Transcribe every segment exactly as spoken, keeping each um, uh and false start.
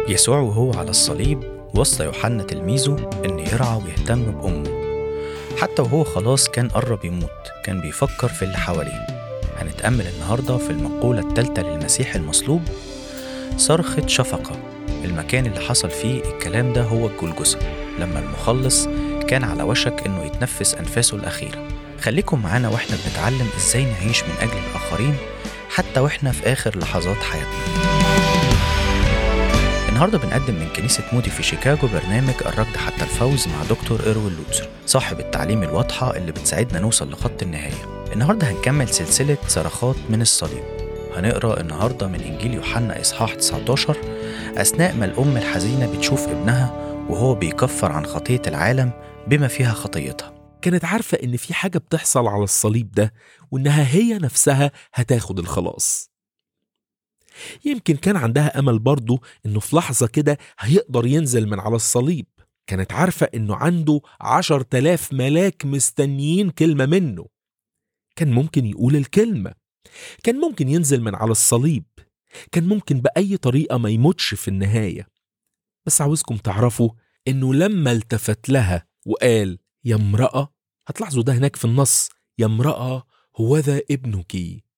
يسوع وهو على الصليب وصى يوحنا تلميذه إن يرعى ويهتم بأمه. حتى وهو خلاص كان قرب يموت كان بيفكر في اللي حواليه. هنتأمل النهاردة في المقولة الثالثة للمسيح المصلوب، صرخة شفقة. المكان اللي حصل فيه الكلام ده هو الجلجثة، لما المخلص كان على وشك إنه يتنفس أنفاسه الأخيرة. خليكم معانا وإحنا بنتعلم إزاي نعيش من أجل الآخرين حتى وإحنا في آخر لحظات حياتنا. النهاردة بنقدم من كنيسة مودي في شيكاغو برنامج الركض حتى الفوز مع دكتور إروين لوتسر، صاحب التعليم الواضحة اللي بتساعدنا نوصل لخط النهاية. النهاردة هنكمل سلسلة صرخات من الصليب. هنقرأ النهاردة من إنجيل يوحنا إصحاح تسعة عشر أثناء ما الأم الحزينة بتشوف ابنها وهو بيكفر عن خطية العالم بما فيها خطيتها. كانت عارفة إن في حاجة بتحصل على الصليب ده، وإنها هي نفسها هتاخد الخلاص. يمكن كان عندها أمل برضو إنه في لحظة كده هيقدر ينزل من على الصليب. كانت عارفة إنه عنده عشر تلاف ملاك مستنيين كلمة منه. كان ممكن يقول الكلمة، كان ممكن ينزل من على الصليب، كان ممكن بأي طريقة ما يموتش في النهاية. بس عاوزكم تعرفوا إنه لما التفت لها وقال يا امرأة، هتلاحظوا ده هناك في النص، يا امرأة هوذا ابنك،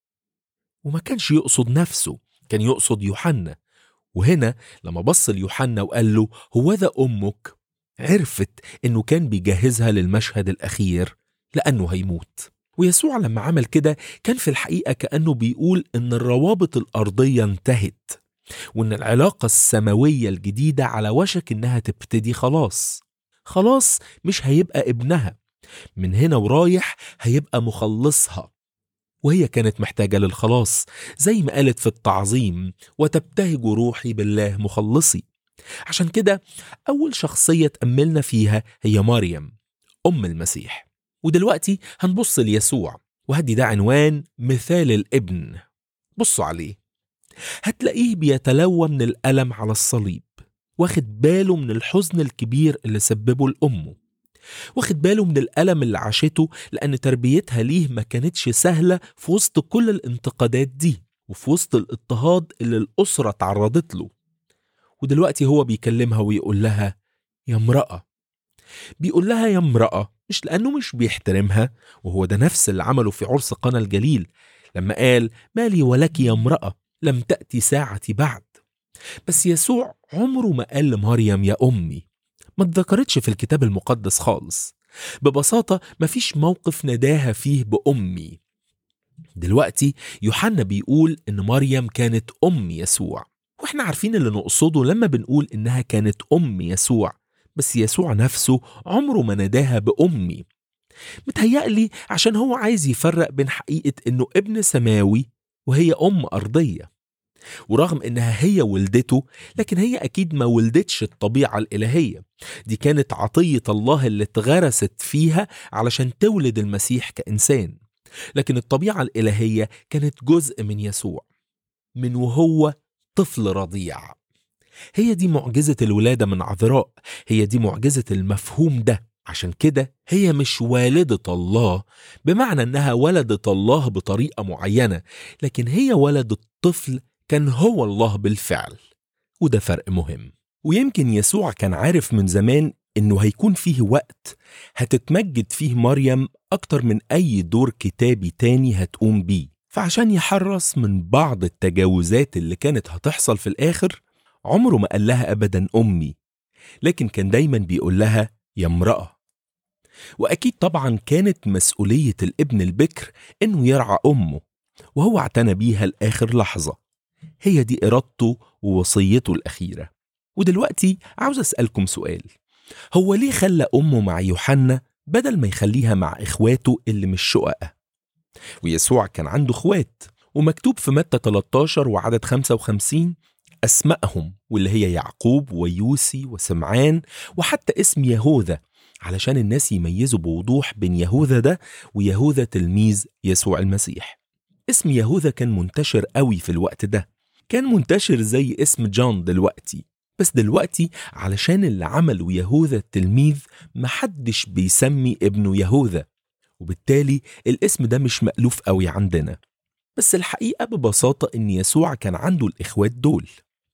وما كانش يقصد نفسه، كان يقصد يوحنا. وهنا لما بص ليوحنا وقال له هوذا أمك، عرفت إنه كان بيجهزها للمشهد الأخير لأنه هيموت. ويسوع لما عمل كده كان في الحقيقة كأنه بيقول إن الروابط الأرضية انتهت، وإن العلاقة السماوية الجديدة على وشك إنها تبتدي. خلاص خلاص مش هيبقى ابنها، من هنا ورايح هيبقى مخلصها. وهي كانت محتاجة للخلاص، زي ما قالت في التعظيم وتبتهج روحي بالله مخلصي. عشان كده أول شخصية تأملنا فيها هي مريم أم المسيح. ودلوقتي هنبص ليسوع، وهدي ده عنوان مثال الابن. بصوا عليه، هتلاقيه بيتلوى من الألم على الصليب، واخد باله من الحزن الكبير اللي سببه لأمه، واخد باله من الألم اللي عاشته لأن تربيتها ليه ما كانتش سهلة في وسط كل الانتقادات دي، وفي وسط الاضطهاد اللي الأسرة تعرضت له. ودلوقتي هو بيكلمها ويقول لها يا امرأة. بيقول لها يا امرأة مش لأنه مش بيحترمها، وهو ده نفس اللي عمله في عرس قنا الجليل لما قال مالي ولك يا امرأة لم تأتي ساعتي بعد. بس يسوع عمره ما قال لمريم يا أمي، ما اتذكرتش في الكتاب المقدس خالص. ببساطة مفيش موقف نداها فيه بأمي. دلوقتي يوحنا بيقول إن مريم كانت أم يسوع، وإحنا عارفين اللي نقصده لما بنقول إنها كانت أم يسوع. بس يسوع نفسه عمره ما نداها بأمي. متهيألي عشان هو عايز يفرق بين حقيقة إنه ابن سماوي وهي أم أرضية. ورغم إنها هي ولدته، لكن هي أكيد ما ولدتش الطبيعة الإلهية. دي كانت عطية الله اللي اتغرست فيها علشان تولد المسيح كإنسان. لكن الطبيعة الإلهية كانت جزء من يسوع من وهو طفل رضيع. هي دي معجزة الولادة من عذراء، هي دي معجزة المفهوم ده. عشان كده هي مش والدة الله بمعنى إنها ولدت الله بطريقة معينة، لكن هي ولدت طفل كان هو الله بالفعل. وده فرق مهم. ويمكن يسوع كان عارف من زمان إنه هيكون فيه وقت هتتمجد فيه مريم أكتر من أي دور كتابي تاني هتقوم بيه. فعشان يحرص من بعض التجاوزات اللي كانت هتحصل في الآخر، عمره ما قال لها أبدا أمي، لكن كان دايما بيقول لها يا امرأة. وأكيد طبعا كانت مسؤولية الابن البكر إنه يرعى أمه، وهو اعتنى بيها لآخر لحظة. هي دي إرادته ووصيته الأخيرة. ودلوقتي عاوز أسألكم سؤال، هو ليه خلى أمه مع يوحنا بدل ما يخليها مع إخواته اللي مش شققة؟ ويسوع كان عنده إخوات، ومكتوب في متى ثلاثة عشر وعدد خمسة وخمسين أسمائهم، واللي هي يعقوب ويوسي وسمعان، وحتى اسم يهوذا، علشان الناس يميزوا بوضوح بين يهوذا ده ويهوذا تلميذ يسوع المسيح. اسم يهوذا كان منتشر قوي في الوقت ده، كان منتشر زي اسم جون دلوقتي. بس دلوقتي علشان اللي عمله يهوذا التلميذ محدش بيسمي ابنه يهوذا، وبالتالي الاسم ده مش مألوف قوي عندنا. بس الحقيقة ببساطة إن يسوع كان عنده الإخوات دول.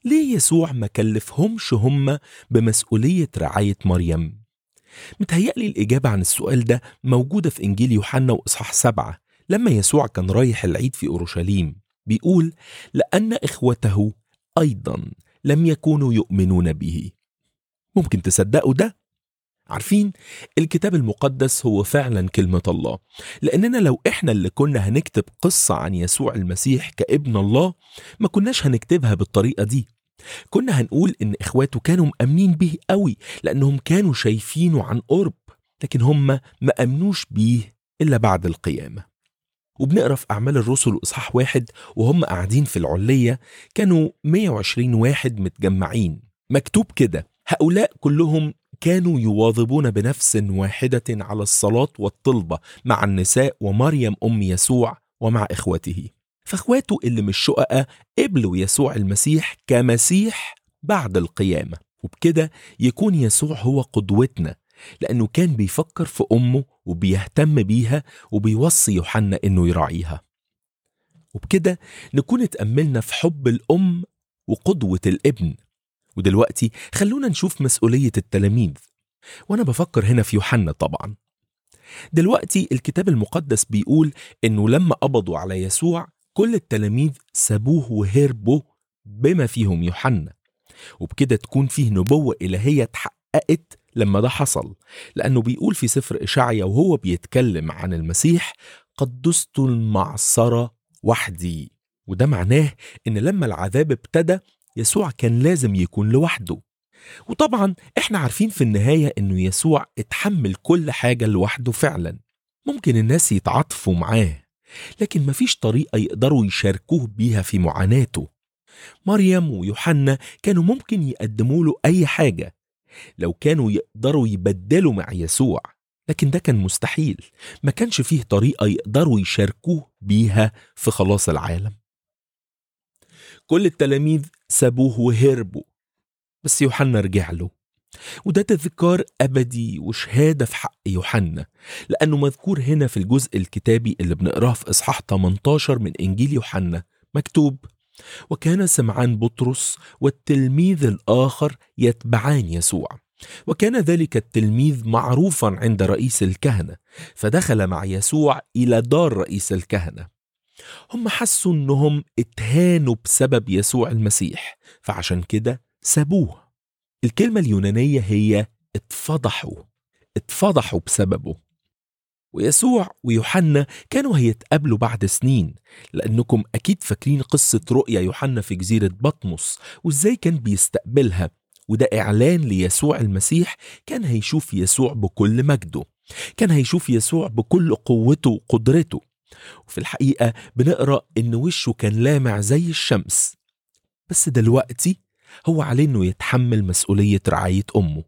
ليه يسوع ما كلفهمش هم بمسؤولية رعاية مريم؟ متهيألي الإجابة عن السؤال ده موجودة في إنجيل يوحنا وإصحاح سبعة، لما يسوع كان رايح العيد في أورشليم بيقول لأن إخوته أيضا لم يكونوا يؤمنون به. ممكن تصدقوا ده؟ عارفين الكتاب المقدس هو فعلا كلمة الله، لأننا لو إحنا اللي كنا هنكتب قصة عن يسوع المسيح كابن الله ما كناش هنكتبها بالطريقة دي. كنا هنقول إن إخواته كانوا مأمنين به قوي لأنهم كانوا شايفينه عن قرب، لكن هم ما أمنوش بيه إلا بعد القيامة. وبنقرأ في أعمال الرسل إصحاح واحد وهم قاعدين في العلية كانوا مية وعشرين واحد متجمعين، مكتوب كده: هؤلاء كلهم كانوا يواظبون بنفس واحدة على الصلاة والطلبة مع النساء ومريم أم يسوع ومع إخوته. فإخواته اللي مش شققاء قبلوا يسوع المسيح كمسيح بعد القيامة، وبكده يكون يسوع هو قدوتنا لأنه كان بيفكر في أمه وبيهتم بيها وبيوصي يوحنا إنه يراعيها. وبكده نكون اتأملنا في حب الأم وقدوة الابن. ودلوقتي خلونا نشوف مسؤولية التلاميذ، وأنا بفكر هنا في يوحنا طبعا. دلوقتي الكتاب المقدس بيقول إنه لما قبضوا على يسوع كل التلاميذ سابوه وهربوا بما فيهم يوحنا، وبكده تكون فيه نبوة إلهية اتحققت لما ده حصل، لأنه بيقول في سفر إشعيا وهو بيتكلم عن المسيح: قد دست المعصرة وحدي. وده معناه إن لما العذاب ابتدى يسوع كان لازم يكون لوحده. وطبعا احنا عارفين في النهاية إنه يسوع اتحمل كل حاجة لوحده فعلا. ممكن الناس يتعاطفوا معاه، لكن مفيش طريقة يقدروا يشاركوه بيها في معاناته. مريم ويوحنا كانوا ممكن يقدموا له أي حاجة لو كانوا يقدروا يبدلوا مع يسوع، لكن ده كان مستحيل. ما كانش فيه طريقة يقدروا يشاركوه بيها في خلاص العالم. كل التلاميذ سابوه وهربوا، بس يوحنا رجع له، وده تذكار أبدي وشهادة في حق يوحنا، لأنه مذكور هنا في الجزء الكتابي اللي بنقراه في إصحاح ثمانية عشر من إنجيل يوحنا مكتوب: وكان سمعان بطرس والتلميذ الآخر يتبعان يسوع، وكان ذلك التلميذ معروفا عند رئيس الكهنة، فدخل مع يسوع إلى دار رئيس الكهنة. هم حسوا أنهم اتهانوا بسبب يسوع المسيح، فعشان كده سابوه. الكلمة اليونانية هي اتفضحوا، اتفضحوا بسببه. ويسوع ويوحنا كانوا هيتقابلوا بعد سنين، لأنكم أكيد فاكرين قصة رؤيا يوحنا في جزيرة بطمس وإزاي كان بيستقبلها، وده إعلان ليسوع المسيح. كان هيشوف يسوع بكل مجده، كان هيشوف يسوع بكل قوته وقدرته. وفي الحقيقة بنقرأ إن وشه كان لامع زي الشمس، بس دلوقتي هو عليه إنه يتحمل مسؤولية رعاية أمه.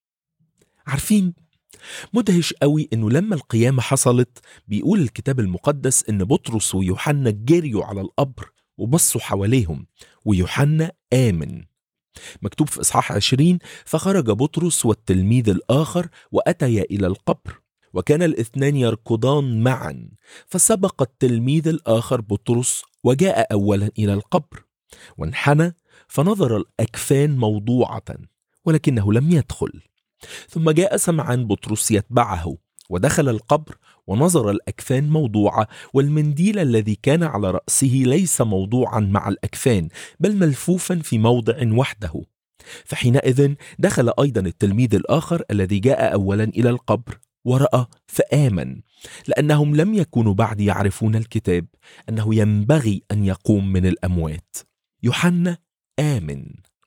عارفين مدهش قوي إنه لما القيامة حصلت بيقول الكتاب المقدس إن بطرس ويوحنا جريوا على القبر وبصوا حواليهم، ويوحنا آمن. مكتوب في إصحاح عشرين: فخرج بطرس والتلميذ الآخر وأتيا إلى القبر، وكان الاثنان يركضان معا، فسبق التلميذ الآخر بطرس وجاء أولا إلى القبر، وانحنى فنظر الأكفان موضوعة ولكنه لم يدخل. ثم جاء سمعان بطرس يتبعه ودخل القبر ونظر الأكفان موضوعة، والمنديل الذي كان على رأسه ليس موضوعا مع الأكفان بل ملفوفا في موضع وحده. فحينئذ دخل أيضا التلميذ الآخر الذي جاء أولا إلى القبر ورأى فآمن، لأنهم لم يكونوا بعد يعرفون الكتاب أنه ينبغي أن يقوم من الأموات. يوحنا آمن،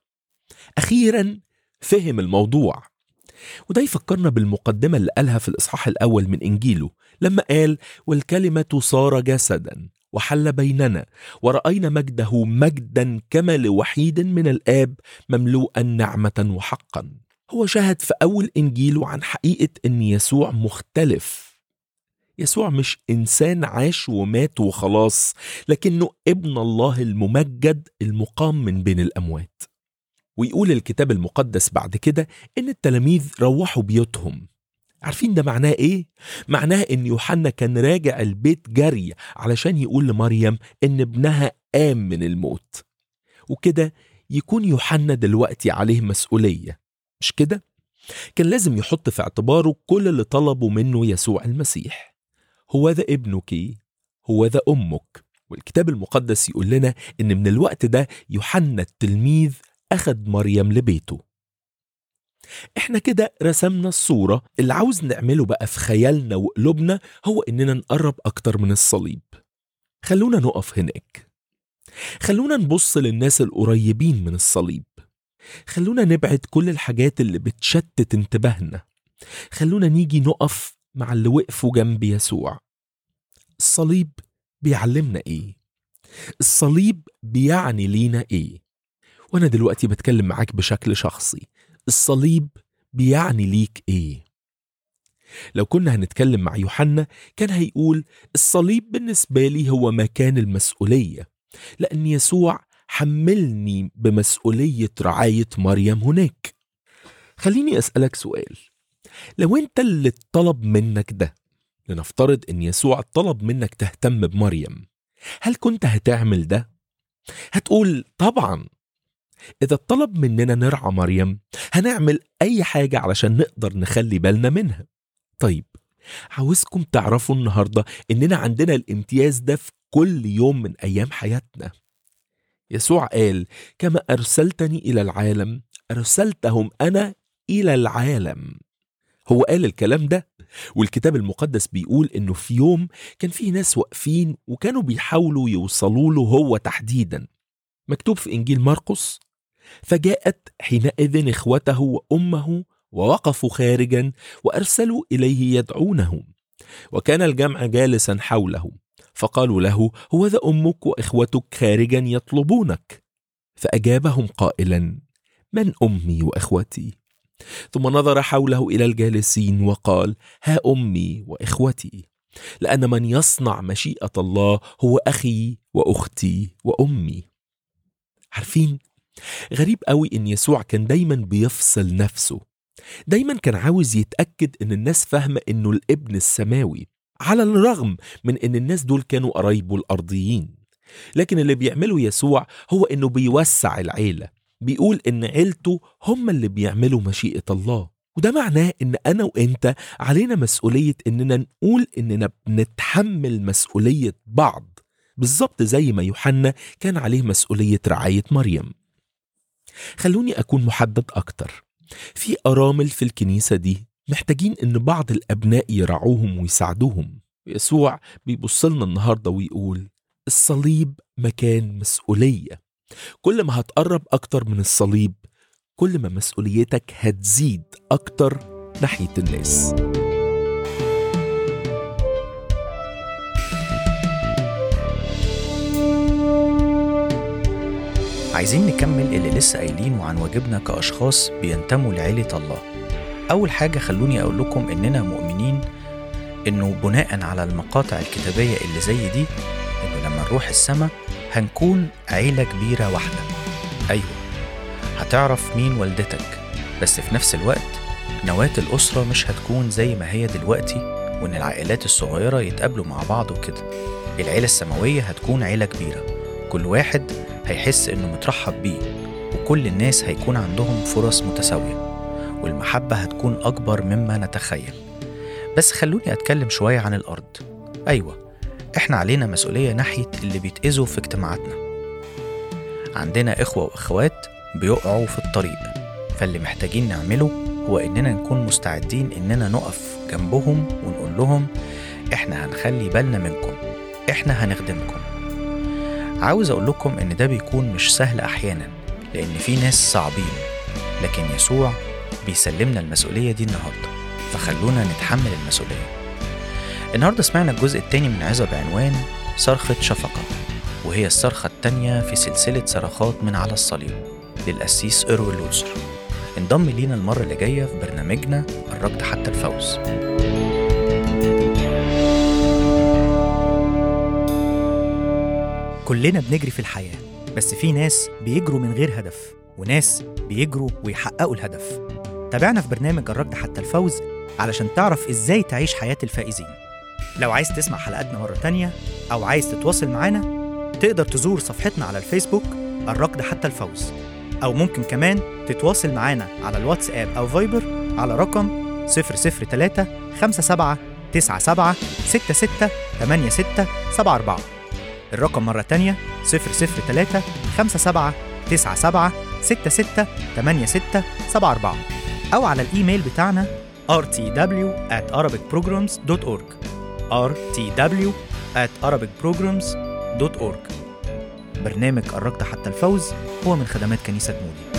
أخيرا فهم الموضوع. وده يفكرنا بالمقدمة اللي قالها في الإصحاح الأول من إنجيله لما قال: والكلمة صار جسدا وحل بيننا ورأينا مجده مجدا كما لوحيد من الآب مملوءا نعمة وحقا. هو شاهد في أول إنجيله عن حقيقة أن يسوع مختلف. يسوع مش إنسان عاش ومات وخلاص، لكنه ابن الله الممجد المقام من بين الأموات. ويقول الكتاب المقدس بعد كده إن التلاميذ روحوا بيوتهم. عارفين ده معناه إيه؟ معناه إن يوحنا كان راجع البيت جري علشان يقول لمريم إن ابنها قام من الموت، وكده يكون يوحنا دلوقتي عليه مسؤولية، مش كده؟ كان لازم يحط في اعتباره كل اللي طلبه منه يسوع المسيح. هو ذا ابنك، هو ذا أمك. والكتاب المقدس يقول لنا إن من الوقت ده يوحنا التلميذ أخد مريم لبيته. إحنا كده رسمنا الصورة. اللي عاوز نعمله بقى في خيالنا وقلوبنا هو إننا نقرب أكتر من الصليب. خلونا نقف هناك، خلونا نبص للناس القريبين من الصليب، خلونا نبعد كل الحاجات اللي بتشتت انتباهنا، خلونا نيجي نقف مع اللي وقفوا جنب يسوع. الصليب بيعلمنا ايه؟ الصليب بيعني لينا ايه؟ وانا دلوقتي بتكلم معاك بشكل شخصي، الصليب بيعني ليك ايه؟ لو كنا هنتكلم مع يوحنا كان هيقول الصليب بالنسبة لي هو مكان المسؤولية، لأن يسوع حملني بمسؤولية رعاية مريم هناك. خليني أسألك سؤال، لو أنت اللي طلب منك ده، لنفترض أن يسوع طلب منك تهتم بمريم، هل كنت هتعمل ده؟ هتقول طبعا. إذا طلب مننا نرعى مريم هنعمل أي حاجة علشان نقدر نخلي بالنا منها. طيب، عاوزكم تعرفوا النهاردة إننا عندنا الامتياز ده في كل يوم من أيام حياتنا. يسوع قال كما أرسلتني إلى العالم أرسلتهم أنا إلى العالم. هو قال الكلام ده، والكتاب المقدس بيقول إنه في يوم كان فيه ناس واقفين وكانوا بيحاولوا يوصلوا له هو تحديدا. مكتوب في إنجيل مرقس: فجاءت حينئذ إخوته وأمه ووقفوا خارجا وأرسلوا إليه يدعونه، وكان الجمع جالسا حوله، فقالوا له: هو ذا أمك وإخوتك خارجا يطلبونك. فأجابهم قائلا: من أمي وإخوتي؟ ثم نظر حوله إلى الجالسين وقال: ها أمي وإخوتي، لأن من يصنع مشيئة الله هو أخي وأختي وأمي. عارفين، غريب قوي إن يسوع كان دايما بيفصل نفسه، دايما كان عاوز يتأكد إن الناس فاهمة إنه الابن السماوي، على الرغم من إن الناس دول كانوا قرايبه الأرضيين. لكن اللي بيعمله يسوع هو إنه بيوسع العيلة، بيقول إن عيلته هم اللي بيعملوا مشيئة الله. وده معناه إن أنا وإنت علينا مسؤولية إننا نقول إننا بنتحمل مسؤولية بعض، بالظبط زي ما يوحنا كان عليه مسؤولية رعاية مريم. خلوني أكون محدد أكتر. في أرامل في الكنيسة دي محتاجين إن بعض الأبناء يرعوهم ويساعدوهم. يسوع بيبصلنا النهاردة ويقول الصليب مكان مسؤولية. كل ما هتقرب أكتر من الصليب كل ما مسؤوليتك هتزيد أكتر ناحية الناس. عايزين نكمل اللي لسه قايلينه عن واجبنا كأشخاص بينتموا لعيلة الله. أول حاجة خلوني أقول لكم إننا مؤمنين إنه بناء على المقاطع الكتابية اللي زي دي إنه لما نروح السماء هنكون عيلة كبيرة واحدة. أيوة، هتعرف مين والدتك، بس في نفس الوقت نواة الأسرة مش هتكون زي ما هي دلوقتي، وإن العائلات الصغيرة يتقابلوا مع بعض وكده. العيلة السماوية هتكون عيلة كبيرة، كل واحد هيحس إنه مترحب بيه، وكل الناس هيكون عندهم فرص متساوية، والمحبة هتكون أكبر مما نتخيل. بس خلوني أتكلم شوية عن الأرض. أيوة، إحنا علينا مسؤولية ناحية اللي بيتأذوا في اجتماعاتنا. عندنا إخوة وإخوات بيقعوا في الطريق، فاللي محتاجين نعمله هو إننا نكون مستعدين إننا نقف جنبهم ونقول لهم إحنا هنخلي بالنا منكم، إحنا هنخدمكم. عاوز أقول لكم إن ده بيكون مش سهل أحيانا، لأن في ناس صعبين، لكن يسوع بيسلمنا المسؤولية دي النهاردة، فخلونا نتحمل المسؤولية. النهاردة سمعنا الجزء الثاني من عظة بعنوان صرخة شفقة، وهي الصرخة الثانية في سلسلة صرخات من على الصليب للقسيس إروين لوتسر. انضم لينا المرة اللي جاية في برنامجنا الركض حتى الفوز. كلنا بنجري في الحياة، بس في ناس بيجروا من غير هدف، وناس بيجروا ويحققوا الهدف. تابعنا في برنامج الركض حتى الفوز علشان تعرف إزاي تعيش حياة الفائزين. لو عايز تسمع حلقاتنا مرة تانية أو عايز تتواصل معانا، تقدر تزور صفحتنا على الفيسبوك الركض حتى الفوز، أو ممكن كمان تتواصل معانا على الواتساب أو فايبر على رقم صفر صفر تلاتة خمسة سبعة تسعة سبعة ستة ستة تمانية ستة سبعة أربعة. الرقم مرة تانية صفر صفر تلاتة خمسة سبعة تسعة سبعة ستة ستة تمانية ستة سبعة أربعة، أو على الإيميل بتاعنا آر تي دبليو آت أرابيك بروجرامز دوت أورج آر تي دبليو آت أرابيك بروجرامز دوت أورج. برنامج قربت حتى الفوز هو من خدمات كنيسة مودي.